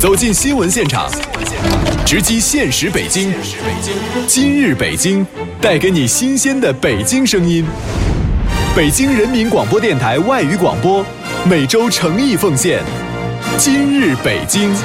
走进新闻现场，直击现实北京。今日北京，带给你新鲜的北京声音。北京人民广播电台外语广播，每周诚意奉献。今日北京。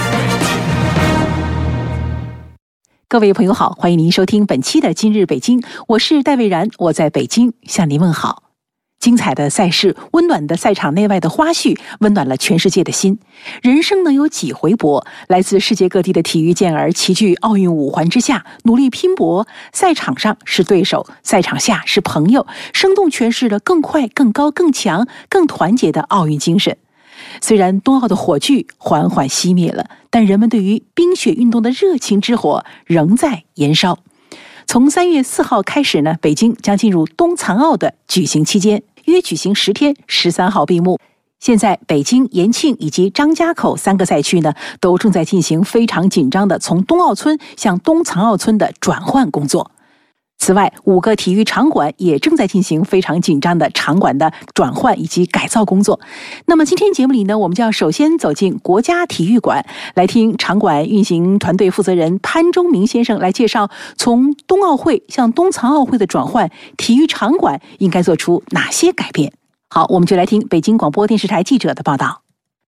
各位朋友好，欢迎您收听本期的今日北京，我是戴蔚然，我在北京向您问好。精彩的赛事，温暖的赛场内外的花絮，温暖了全世界的心。人生能有几回搏？来自世界各地的体育健儿齐聚奥运五环之下，努力拼搏。赛场上是对手，赛场下是朋友，生动诠释了更快、更高、更强、更团结的奥运精神。虽然冬奥的火炬缓缓熄灭了，但人们对于冰雪运动的热情之火仍在燃烧。从3月4号开始呢，北京将进入冬残奥的举行期间，约举行10天，13号闭幕。现在北京、延庆以及张家口3个赛区呢，都正在进行非常紧张的从冬奥村向冬残奥村的转换工作。此外，5个体育场馆也正在进行非常紧张的场馆的转换以及改造工作。那么今天节目里呢，我们就要首先走进国家体育馆，来听场馆运行团队负责人潘忠明先生来介绍从冬奥会向冬残奥会的转换，体育场馆应该做出哪些改变。好，我们就来听北京广播电视台记者的报道。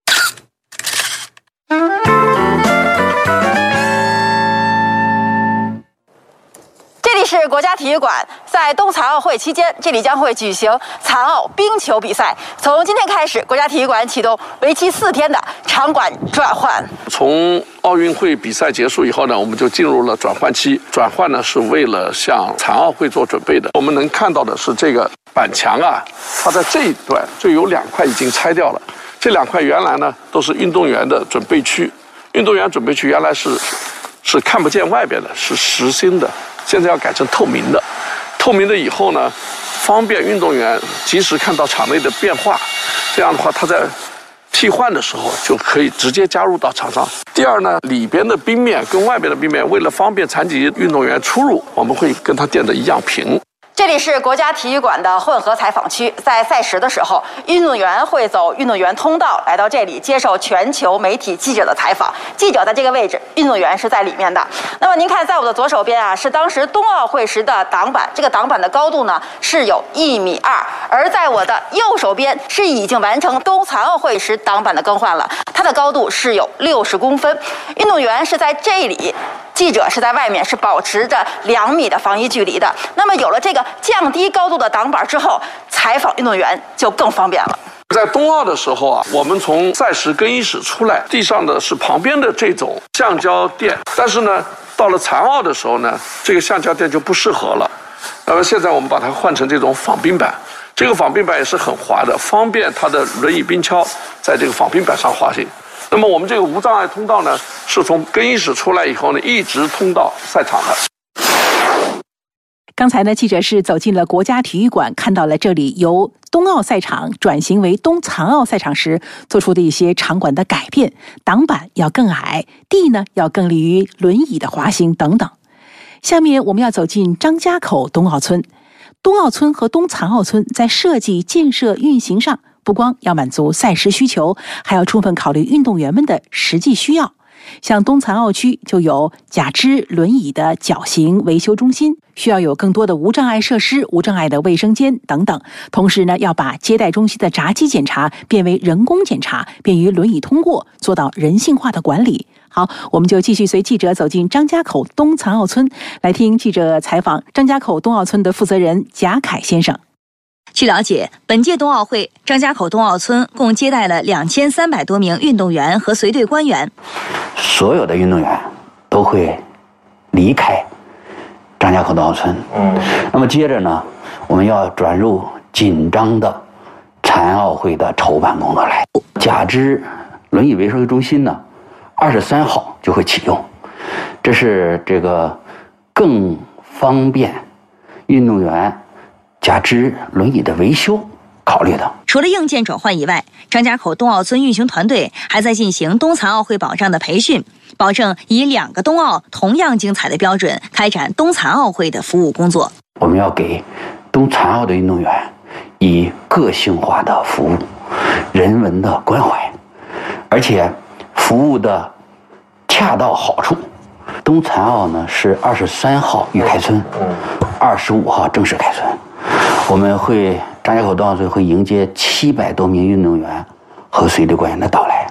这里是国家体育馆，在冬残奥会期间，这里将会举行残奥冰球比赛。从今天开始，国家体育馆启动为期4天的场馆转换。 从奥运会比赛结束以后呢，我们就进入了转换期。转换呢是为了向残奥会做准备的。我们能看到的是这个板墙啊，它在这一段就有2块已经拆掉了。这2块原来呢都是运动员的准备区，运动员准备区原来是看不见外边的，是实心的。现在要改成透明的，透明的以后呢，方便运动员及时看到场内的变化。这样的话，他在替换的时候就可以直接加入到场上。第二呢，里边的冰面跟外边的冰面，为了方便残疾运动员出入，我们会跟他垫得一样平。 这里是国家体育馆的混合采访区，在赛时的时候，运动员会走运动员通道来到这里接受全球媒体记者的采访。记者在这个位置，运动员是在里面的。那么您看，在我的左手边啊，是当时冬奥会时的挡板，这个挡板的高度呢是有1.2米，而在我的右手边是已经完成冬残奥会时挡板的更换了，它的高度是有60公分。运动员是在这里，记者是在外面，是保持着2米的防疫距离的。那么有了这个降低高度的挡板之后，采访运动员就更方便了。 在冬奥的时候啊，我们从赛时更衣室出来，地上的是旁边的这种橡胶垫，但是呢，到了残奥的时候呢，这个橡胶垫就不适合了。那么现在我们把它换成这种仿冰板，这个仿冰板也是很滑的，方便它的轮椅冰橇在这个仿冰板上滑行。那么我们这个无障碍通道呢，是从更衣室出来以后呢，一直通到赛场的。 刚才呢，记者是走进了国家体育馆，看到了这里由冬奥赛场转型为冬残奥赛场时做出的一些场馆的改变，挡板要更矮，地呢要更利于轮椅的滑行等等。下面我们要走进张家口冬奥村。冬奥村和冬残奥村在设计、建设、运行上，不光要满足赛事需求，还要充分考虑运动员们的实际需要。像冬残奥区就有假肢轮椅的脚型维修中心，需要有更多的无障碍设施、无障碍的卫生间等等。同时呢，要把接待中心的闸机检查变为人工检查，便于轮椅通过，做到人性化的管理。好，我们就继续随记者走进张家口冬残奥村，来听记者采访张家口冬奥村的负责人贾凯先生。 据了解，本届冬奥会张家口冬奥村共接待了2300多名运动员和随队官员。 所有的运动员都会离开张家口冬奥村。那么接着呢，我们要转入紧张的残奥会的筹办工作来。假肢轮椅维修中心呢，23号就会启用，这是这个更方便运动员假肢轮椅的维修考虑的。 除了硬件转换以外，张家口冬奥村运行团队还在进行冬残奥会保障的培训，保证以2个冬奥同样精彩的标准开展冬残奥会的服务工作。 我们要给冬残奥的运动员以个性化的服务，人文的关怀，而且服务的恰到好处。东残奥呢是23号预开春，25号正式开春。我们张家口冬奥会会迎接700多名运动员和随队官员的到来。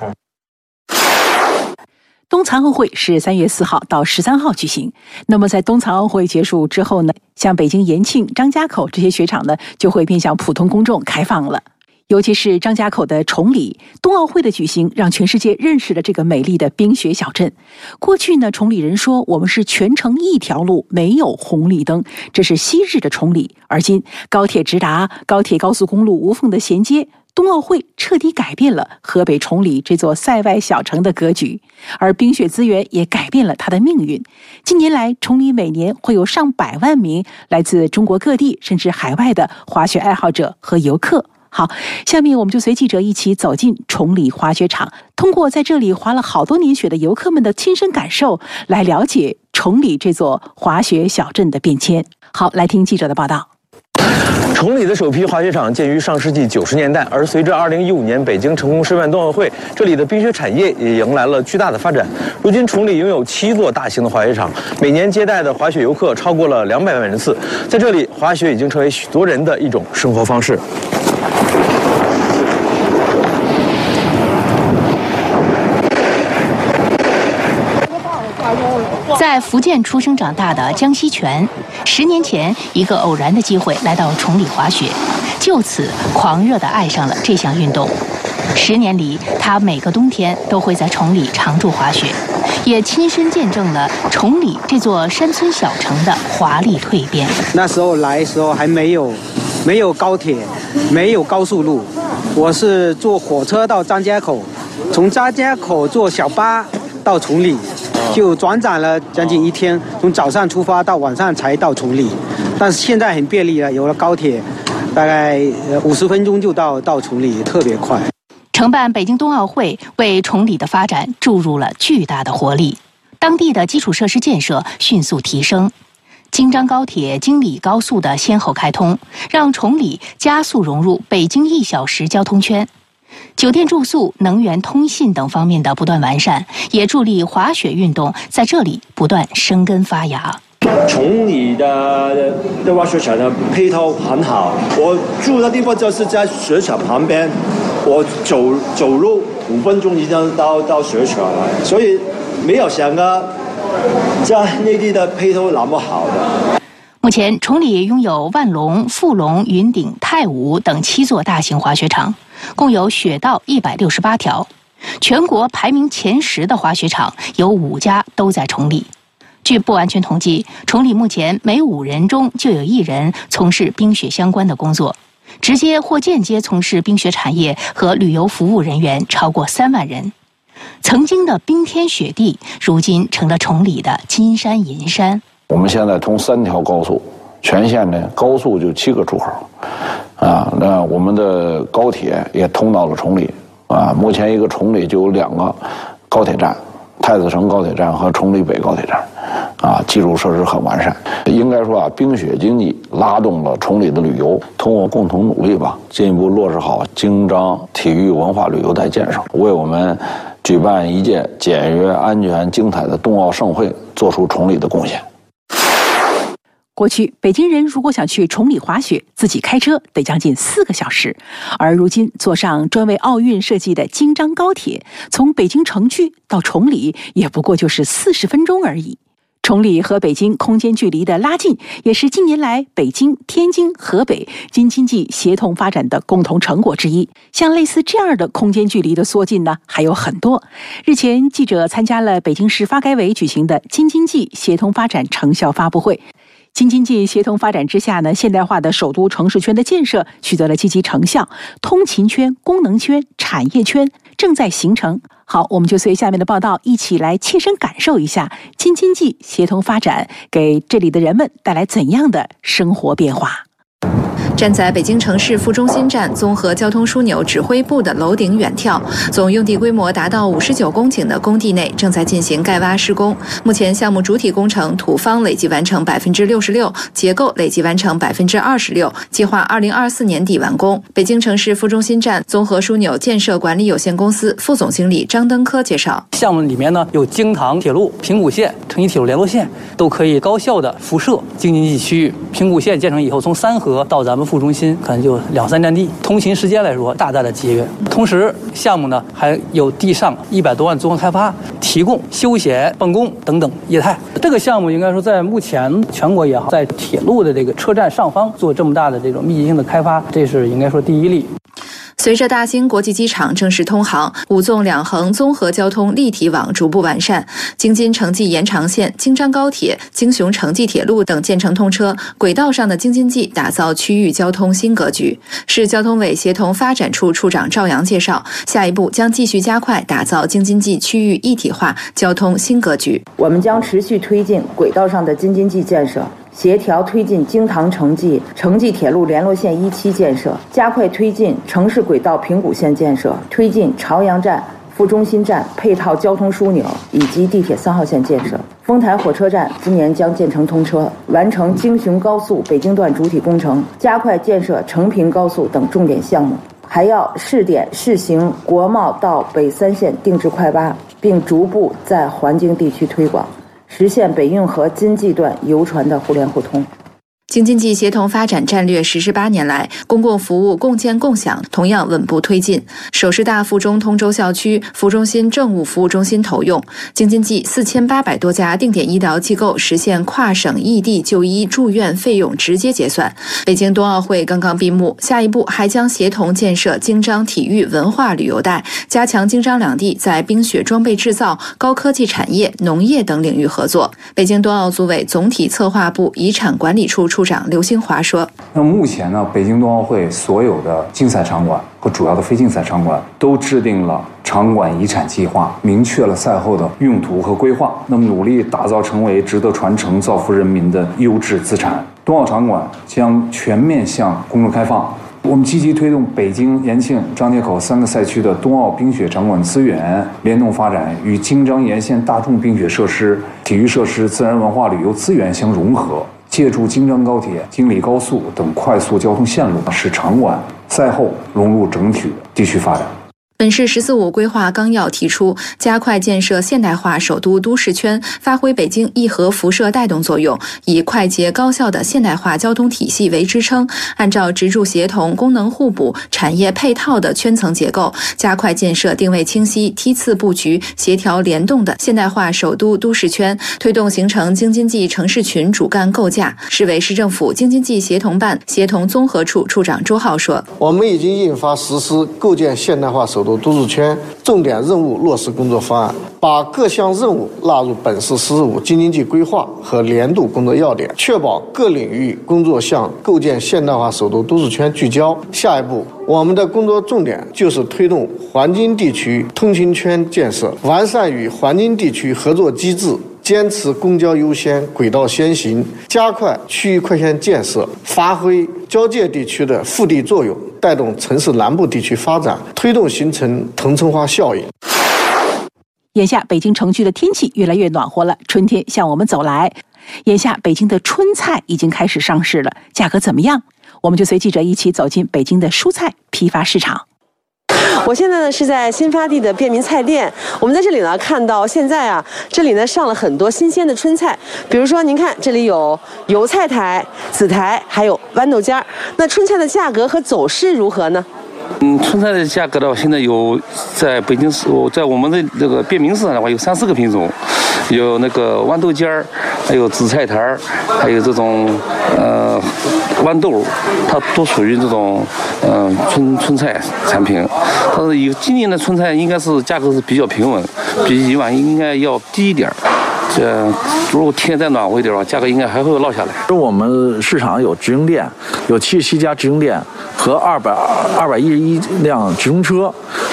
冬残奥会是3月4号到13号举行。那么在冬残奥会结束之后呢，像北京延庆、张家口这些雪场呢，就会面向普通公众开放了。尤其是张家口的崇礼，冬奥会的举行让全世界认识了这个美丽的冰雪小镇。过去呢，崇礼人说我们是全程一条路，没有红绿灯，这是昔日的崇礼。而今高铁直达，高铁高速公路无缝的衔接，冬奥会彻底改变了河北崇礼这座塞外小城的格局，而冰雪资源也改变了它的命运。近年来，崇礼每年会有上百万名来自中国各地甚至海外的滑雪爱好者和游客。好，下面我们就随记者一起走进崇礼滑雪场，通过在这里滑了好多年雪的游客们的亲身感受，来了解崇礼这座滑雪小镇的变迁。好，来听记者的报道。 崇礼的首批滑雪场建于上世纪90年代，而随着2015年北京成功申办冬奥会，这里的冰雪产业也迎来了巨大的发展。如今，崇礼拥有7座大型的滑雪场，每年接待的滑雪游客超过了200万人次。在这里，滑雪已经成为许多人的一种生活方式。 在福建出生长大的江西全，10年前一个偶然的机会来到崇礼滑雪，就此狂热地爱上了这项运动。10年里，他每个冬天都会在崇礼常驻滑雪，也亲身见证了崇礼这座山村小城的华丽蜕变。 那时候来的时候还没有高铁，没有高速路，我是坐火车到张家口，从张家口坐小巴到崇礼。就转展了将近1天，从早上出发到晚上才到崇礼。但是现在很便利了，有了高铁，大概50分钟就到崇礼，特别快。 承办北京冬奥会为崇礼的发展注入了巨大的活力，当地的基础设施建设迅速提升，京张高铁、京礼高速的先后开通，让崇礼加速融入北京1小时交通圈。酒店住宿、能源、通信等方面的不断完善，也助力滑雪运动在这里不断生根发芽。 崇礼的滑雪场的配套很好，我住的地方就是在雪场旁边，我走路5分钟已经到雪场了，所以没有想到在内地的配套那么好的。 目前，崇礼拥有万隆、富隆、云顶、太武等7座大型滑雪场，共有雪道168条。全国排名前10的滑雪场有5家都在崇礼。据不完全统计，崇礼目前每5人中就有1人从事冰雪相关的工作，直接或间接从事冰雪产业和旅游服务人员超过3万人。曾经的冰天雪地，如今成了崇礼的金山银山。 我们现在通3条高速，全线呢高速就7个出口，那我们的高铁也通到了崇礼，目前一个崇礼就有2个高铁站，太子城高铁站和崇礼北高铁站，基础设施很完善。应该说冰雪经济拉动了崇礼的旅游，通过共同努力吧，进一步落实好京张体育文化旅游带建设，为我们举办一届简约、安全、精彩的冬奥盛会做出崇礼的贡献。 过去，北京人如果想去崇礼滑雪，自己开车得将近4个小时，而如今坐上专为奥运设计的京张高铁，从北京城区到崇礼也不过就是40分钟而已。崇礼和北京空间距离的拉近，也是近年来北京、天津、河北京津冀协同发展的共同成果之一。像类似这样的空间距离的缩近呢，还有很多。日前，记者参加了北京市发改委举行的京津冀协同发展成效发布会。京津冀协同发展之下呢，现代化的首都城市圈的建设取得了积极成效，通勤圈、功能圈、产业圈正在形成。好，我们就随下面的报道一起来切身感受一下京津冀协同发展给这里的人们带来怎样的生活变化。 站在北京城市副中心站综合交通枢纽指挥部的楼顶远眺，总用地规模达到59公顷的工地内正在进行盖挖施工。目前项目主体工程土方累计完成66%，结构累计完成26%，计划2024年底完工。北京城市副中心站综合枢纽建设管理有限公司副总经理张登科介绍， 项目里面呢有京唐铁路、平谷线、城际铁路联络线，都可以高效的辐射京津冀区域。平谷线建成以后，从三河到咱们副中心可能就2-3站地，通勤时间来说大大的节约。同时，项目呢还有地上100多万综合开发，提供休闲、办公等等业态。这个项目应该说在目前全国也好，在铁路的这个车站上方做这么大的这种密集性的开发，这是应该说第一例。 随着大兴国际机场正式通航，5纵2横综合交通立体网逐步完善，京津城际延长线、京张高铁、京雄城际铁路等建成通车，轨道上的京津冀打造区域交通新格局。市交通委协同发展处处长赵阳介绍，下一步将继续加快打造京津冀区域一体化交通新格局。 我们将持续推进轨道上的京津冀建设，协调推进京唐城际铁路联络线1期建设，加快推进城市轨道平谷线建设，推进朝阳站、副中心站配套交通枢纽以及地铁3号线建设。丰台火车站今年将建成通车，完成京雄高速北京段主体工程，加快建设成平高速等重点项目。还要试点试行国贸到北3线定制快挖，并逐步在环京地区推广，实现北运河津冀段邮传的互联互通。 京津冀协同发展战略实施8年来，公共服务共建共享同样稳步推进。首师大附中通州校区副中心政务服务中心投用，京津冀4800多家定点医疗机构实现跨省异地就医住院费用直接结算。北京冬奥会刚刚闭幕，下一步还将协同建设京张体育文化旅游带，加强京张两地在冰雪装备制造、高科技产业、农业等领域合作。北京冬奥组委总体策划部遗产管理处处长刘兴华说：“ 那目前呢，北京冬奥会所有的竞赛场馆和主要的非竞赛场馆都制定了场馆遗产计划，明确了赛后的用途和规划。那么努力打造成为值得传承、造福人民的优质资产。冬奥场馆将全面向公众开放。我们积极推动北京、延庆、张家口3个赛区的冬奥冰雪场馆资源联动发展，与京张沿线大众冰雪设施、体育设施、自然文化旅游资源相融合。”借助京张高铁、京礼高速等快速交通线路，使场馆赛后融入整体地区发展。 本市“14·5”规划纲要提出，加快建设现代化首都都市圈，发挥北京一核辐射带动作用，以快捷高效的现代化交通体系为支撑，按照直住协同、功能互补、产业配套的圈层结构，加快建设定位清晰、梯次布局、协调联动的现代化首都都市圈，推动形成京津冀城市群主干构架。市委市政府京津冀协同办协同综合处处长周浩说：“ 我们已经印发实施构建现代化首都都市圈重点任务落实工作方案，把各项任务纳入本市“15”京津冀规划和年度工作要点，确保各领域工作向构建现代化首都都市圈聚焦。下一步，我们的工作重点就是推动环京地区通勤圈建设，完善与环京地区合作机制，坚持公交优先、轨道先行，加快区域快线建设，发挥交界地区的腹地作用，带动城市南部地区发展，推动形成腾冲化效应。” 眼下北京城区的天气越来越暖和了，春天向我们走来。眼下北京的春菜已经开始上市了，价格怎么样？我们就随记者一起走进北京的蔬菜批发市场。 我现在呢是在新发地的便民菜店，我们在这里呢看到现在这里呢上了很多新鲜的春菜，比如说您看这里有油菜苔、紫苔，还有豌豆尖儿。那春菜的价格和走势如何呢？ 春菜的价格的话，现在有在北京市，在我们的这个便民市场的话，有3-4个品种，有那个豌豆尖儿，还有紫菜苔，还有这种豌豆，它都属于这种春菜产品。但是今年的春菜应该是价格是比较平稳，比以往应该要低一点。如果天再暖和一点的话，价格应该还会落下来。 我们市场有直营店，有77家直营店和211辆直通车，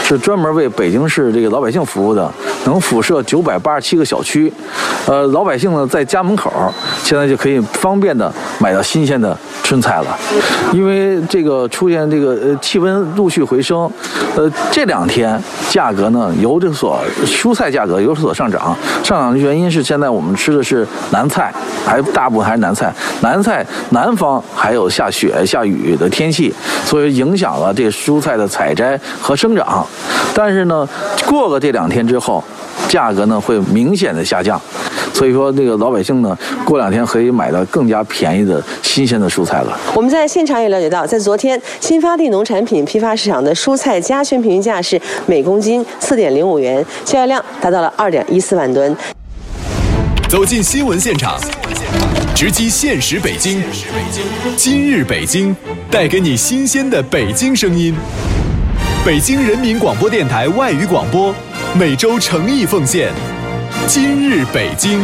是专门为北京市这个老百姓服务的，能辐射987个小区。老百姓呢在家门口现在就可以方便的买到新鲜的春菜了。因为这个出现这个气温陆续回升，这2天价格呢蔬菜价格有所上涨。上涨的原因是现在我们吃的是南菜，大部分还是南菜。南方还有下雪下雨的天气，所以影响了这个蔬菜的采摘和生长。但是呢，过个这2天之后，价格呢会明显的下降。所以说，这个老百姓呢，过2天可以买到更加便宜的新鲜的蔬菜了。 我们在现场也了解到，在昨天新发地农产品批发市场的蔬菜加权平均价是每公斤4.05元，交易量达到了2.14万吨。 走进新闻现场，直击现实北京。今日北京，带给你新鲜的北京声音。北京人民广播电台外语广播，每周诚意奉献。今日北京，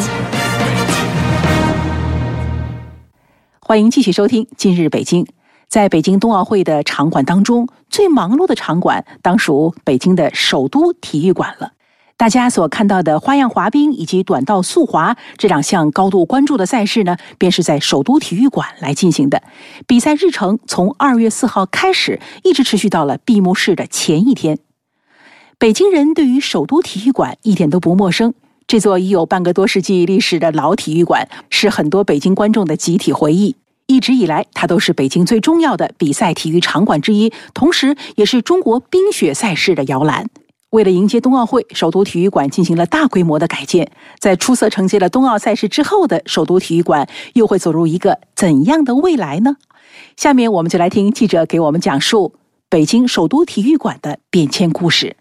欢迎继续收听今日北京。在北京冬奥会的场馆当中，最忙碌的场馆当属北京的首都体育馆了。大家所看到的花样滑冰以及短道速滑这2项高度关注的赛事呢，便是在首都体育馆来进行的。比赛日程从2月4号开始，一直持续到了闭幕式的前一天。北京人对于首都体育馆一点都不陌生。这座已有半个多世纪历史的老体育馆，是很多北京观众的集体回忆。一直以来，它都是北京最重要的比赛体育场馆之一，同时也是中国冰雪赛事的摇篮。为了迎接冬奥会，首都体育馆进行了大规模的改建。在出色承接了冬奥赛事之后的首都体育馆，又会走入一个怎样的未来呢？下面我们就来听记者给我们讲述北京首都体育馆的变迁故事。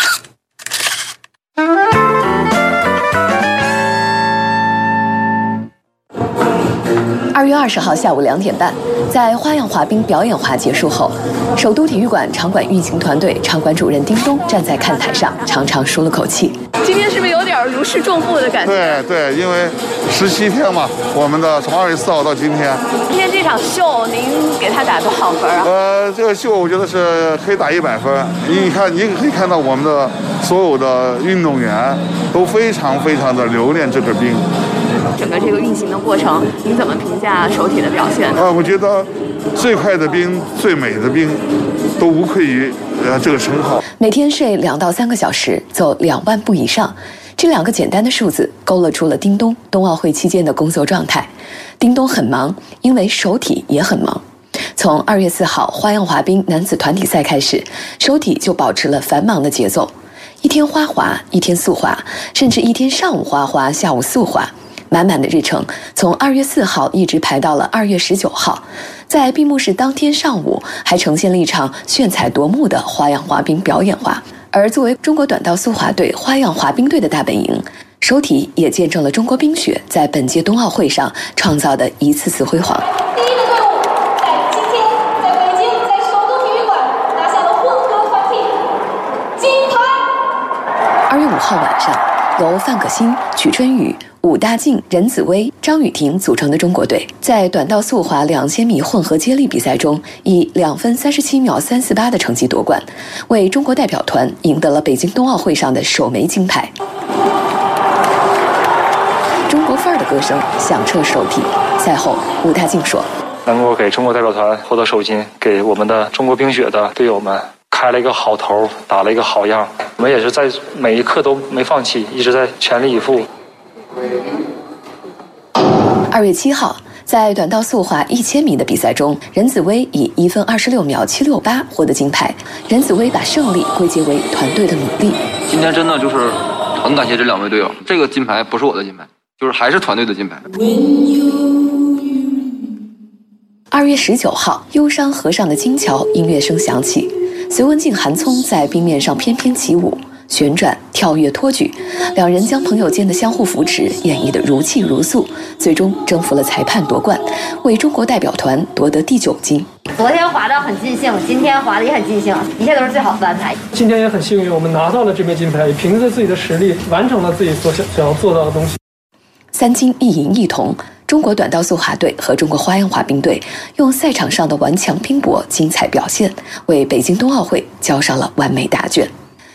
2月20号下午2点半，在花样滑冰表演滑结束后，首都体育馆场馆运行团队场馆主任丁东站在看台上，长长舒了口气。 今天是不是有点如释重负的感觉？ 对，因为17天嘛，我们的从2月4号到今天。 今天这场秀，您给他打多少分啊？ 这个秀我觉得是可以打100分。你可以看到我们的所有的运动员都非常的留恋这个冰。 整个这个运行的过程，您怎么评价首体的表现？ 我觉得最快的冰、最美的冰，都无愧于这个称号。 每天睡2到3个小时，走2万步以上，这2个简单的数字勾勒出了丁东冬奥会期间的工作状态。丁东很忙，因为首体也很忙。从2月4号花样滑冰男子团体赛开始，首体就保持了繁忙的节奏，一天花滑，一天速滑，甚至一天上午花滑，下午速滑。满满的日程从2月4号一直排到了2月19号，在闭幕式当天上午还呈现了一场炫彩夺目的花样滑冰表演滑。而作为中国短道速滑队花样滑冰队的大本营，首体也见证了中国冰雪在本届冬奥会上创造的一次次辉煌。 第一个队伍在今天在北京在首都体育馆拿下了混合团体金牌。 2月5号晚上，由范可新、曲春雨、武大靖、任子威、张雨婷组成的中国队，在短道速滑2000米混合接力比赛中，以2分37秒348的成绩夺冠，为中国代表团赢得了北京冬奥会上的首枚金牌。中国范儿的歌声响彻首体。赛后，武大靖说：“ 能够给中国代表团获得首金，给我们的中国冰雪的队友们开了一个好头，打了一个好样。我们也是在每一刻都没放弃，一直在全力以赴。” 2月7号，在短道速滑1000米的比赛中，任子威以1分26秒768获得金牌。任子威把胜利归结为团队的努力。 今天真的就是很感谢这2位队友，这个金牌不是我的金牌，就是还是团队的金牌。 2月19号，忧伤河上的金桥音乐声响起，隋文静、韩聪在冰面上翩翩起舞。 旋转、跳跃、托举，两人将朋友间的相互扶持演绎得如泣如诉，最终征服了裁判夺冠，为中国代表团夺得第9金。 昨天滑得很尽兴，今天滑得也很尽兴，一切都是最好的安排。 今天也很幸运，我们拿到了这枚金牌，也凭着自己的实力完成了自己所想要做到的东西。 3金1银1铜。 中国短道速滑队和中国花样滑冰队用赛场上的顽强拼搏、精彩表现，为北京冬奥会交上了完美答卷。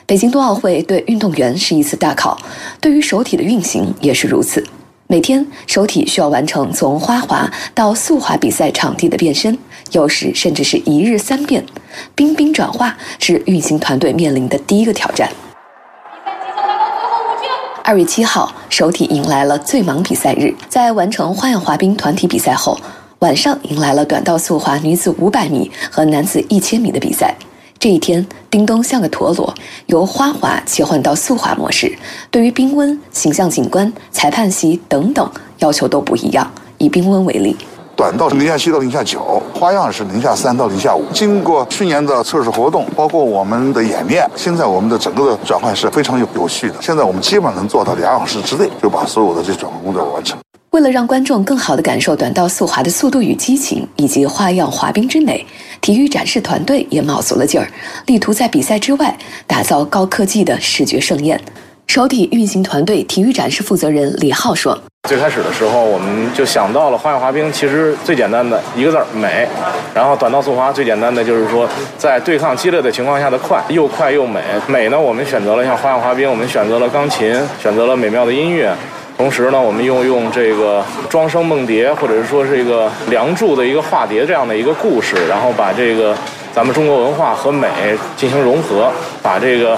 北京冬奥会对运动员是一次大考，对于手体的运行也是如此。每天手体需要完成从花滑到速滑比赛场地的变身，有时甚至是1日3变。冰冰转化是运行团队面临的第一个挑战。2月7号，手体迎来了最忙比赛日。在完成花样滑冰团体比赛后，晚上迎来了短道速滑女子500米和男子1000米的比赛。这一天，叮咚像个陀螺，由花滑切换到速滑模式，对于冰温、形象景观、裁判席等等要求都不一样。以冰温为例， 短道是0.7到0.9，花样是0.3到0.5。经过去年的测试活动，包括我们的演练，现在我们的整个的转换是非常有序的。现在我们基本上能做到2小时之内就把所有的这转换工作完成。 为了让观众更好地感受短道速滑的速度与激情，以及花样滑冰之美，体育展示团队也卯足了劲儿，力图在比赛之外打造高科技的视觉盛宴。手体运行团队体育展示负责人李浩说：“ 最开始的时候，我们就想到了花样滑冰，其实最简单的一个字美。然后短道速滑最简单的就是说，在对抗激烈的情况下的快，又快又美。美呢，我们选择了像花样滑冰，我们选择了钢琴，选择了美妙的音乐。”同时呢，我们用这个庄生梦蝶，或者是说这个梁祝的一个化蝶这样的一个故事，然后把这个咱们中国文化和美进行融合，把这个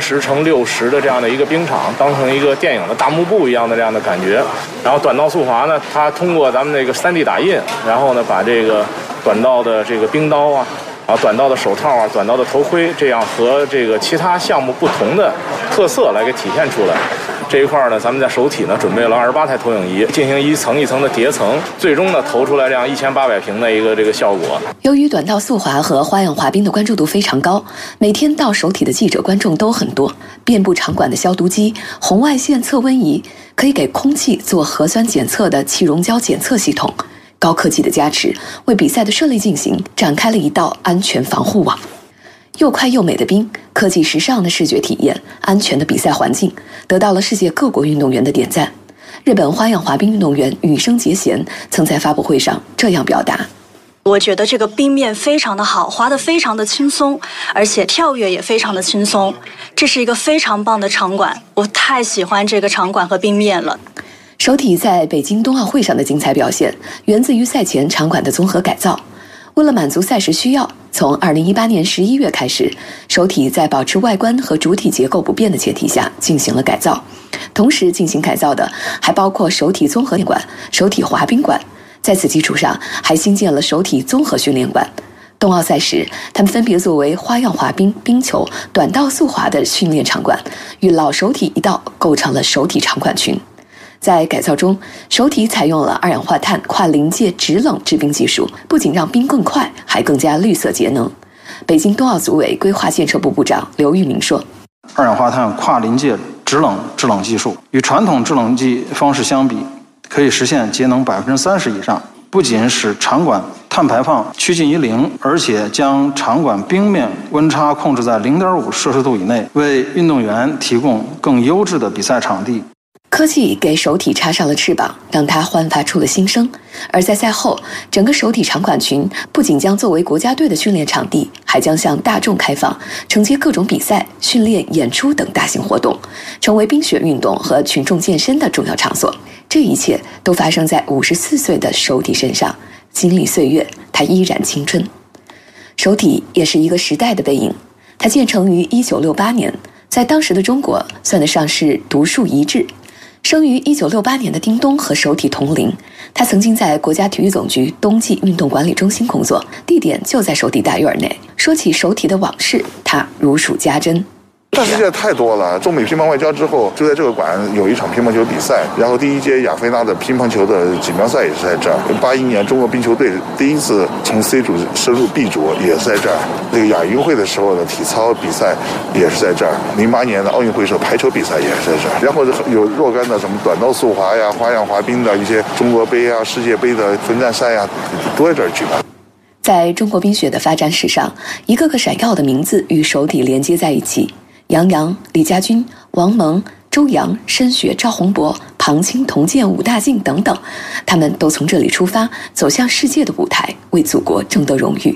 30×60的这样的一个冰场当成一个电影的大幕布一样的这样的感觉。然后短道速滑呢，它通过咱们这个3D 打印，然后呢把这个短道的这个冰刀啊，然后短道的手套啊，短道的头盔，这样和这个其他项目不同的特色来给体现出来。这一块呢，咱们在手体呢准备了28台投影仪，进行一层一层的叠层，最终呢投出来这样1800平的一个这个效果。 由于短道速滑和花样滑冰的关注度非常高，每天到手体的记者观众都很多，遍布场馆的消毒机、红外线测温仪，可以给空气做核酸检测的气溶胶检测系统，高科技的加持，为比赛的顺利进行展开了一道安全防护网。又快又美的冰，科技时尚的视觉体验，安全的比赛环境，得到了世界各国运动员的点赞。日本花样滑冰运动员羽生结弦曾在发布会上这样表达： 我觉得这个冰面非常的好，滑得非常的轻松，而且跳跃也非常的轻松。这是一个非常棒的场馆，我太喜欢这个场馆和冰面了。 手体在北京冬奥会上的精彩表现，源自于赛前场馆的综合改造。为了满足赛事需要，从2018年11月开始，手体在保持外观和主体结构不变的前提下进行了改造。同时进行改造的还包括手体综合练馆、手体滑冰馆，在此基础上还新建了手体综合训练馆。冬奥赛时，他们分别作为花样滑冰、冰球、短道速滑的训练场馆，与老手体一道构成了手体场馆群。在改造中，手体采用了2氧化碳跨临界制冷制冰技术，不仅让冰更快，还更加绿色节能。北京冬奥组委规划建设部部长刘玉明说 ：“2氧化碳跨临界制冷技术与传统制冷剂方式相比，可以实现节能30%以上，不仅使场馆碳排放趋近于0，而且将场馆冰面温差控制在0.5摄氏度以内，为运动员提供更优质的比赛场地。” 科技给手体插上了翅膀，让它焕发出了新生。而在赛后，整个手体场馆群不仅将作为国家队的训练场地，还将向大众开放，承接各种比赛、训练、演出等大型活动，成为冰雪运动和群众健身的重要场所。这一切都发生在54岁的手体身上，经历岁月，他依然青春。手体也是一个时代的背影，它建成于1968年，在当时的中国算得上是独树一帜。生于1968年的叮咚和手体同龄，他曾经在国家体育总局冬季运动管理中心工作，地点就在手体大院内。说起手体的往事，他如数家珍。 全世界太多了，中美乒乓外交之后，就在这个馆有一场乒乓球比赛，然后第1届亚非拉的乒乓球的锦标赛也是在这儿。81年中国冰球队第一次从 C 组升入 B 组也是在这儿。那个亚运会的时候的体操比赛也是在这儿。08年的奥运会时候排球比赛也是在这儿。然后有若干的什么短道速滑呀、花样滑冰的一些中国杯啊、世界杯的分站赛呀，都在这儿举办。 在中国冰雪的发展史上，一个个闪耀的名字与手体连接在一起。杨洋、李家军、王蒙、周洋、申雪、赵宏博、庞青、童健、武大靖等等，他们都从这里出发，走向世界的舞台，为祖国争得荣誉。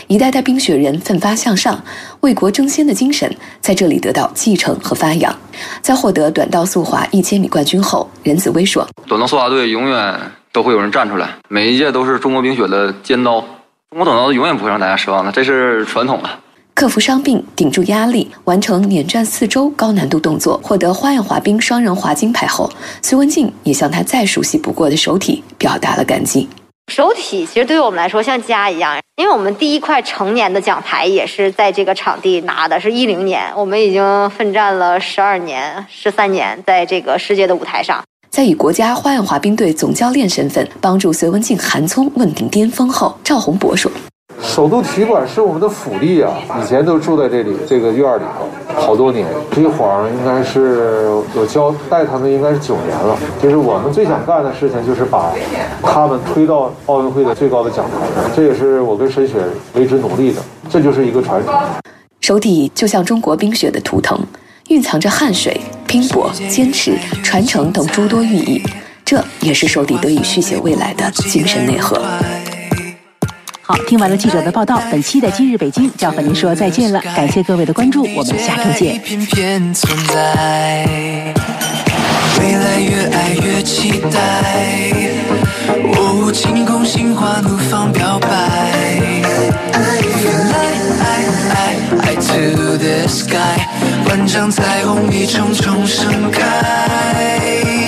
一代代冰雪人奋发向上，为国争先的精神在这里得到继承和发扬。在获得短道速滑1000米冠军后，任子威说：“ 短道速滑队永远都会有人站出来，每一届都是中国冰雪的尖刀。中国短道永远不会让大家失望的，这是传统了。” 克服伤病，顶住压力，完成碾转4周高难度动作，获得花样滑冰双人滑金牌后，隋文静也向他再熟悉不过的手体表达了感激。 手体其实对于我们来说像家一样，因为我们第一块成年的奖牌也是在这个场地拿的，是10年，我们已经奋战了12年、13年，在这个世界的舞台上。 在以国家花样滑冰队总教练身份帮助隋文静、韩聪问鼎巅峰后，赵宏博说：“ 首都体育馆是我们的福利啊！以前都住在这里这个院里头好多年，这会儿应该是有带他们应该是9年了。就是我们最想干的事情就是把他们推到奥运会的最高的奖台上，这也是我跟沈雪为之努力的，这就是一个传承。” 手体就像中国冰雪的图腾，蕴藏着汗水、拼搏、坚持、传承等诸多寓意，这也是手体得以续写未来的精神内核。 好，听完了记者的报道，本期的今日北京就要和您说再见了，感谢各位的关注，我们下周见。 未来越爱越期待，晴空心花怒放表白，爱 to the sky， 万丈彩虹一重重盛开。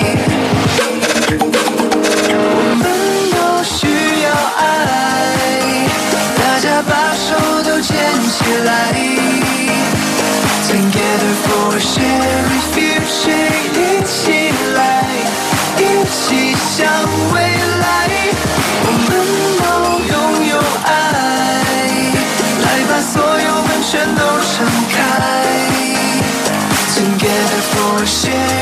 起来 Together for a shared future， 一起来，一起向未来，我们都拥有爱，来把所有门全都敞开 Together for a shared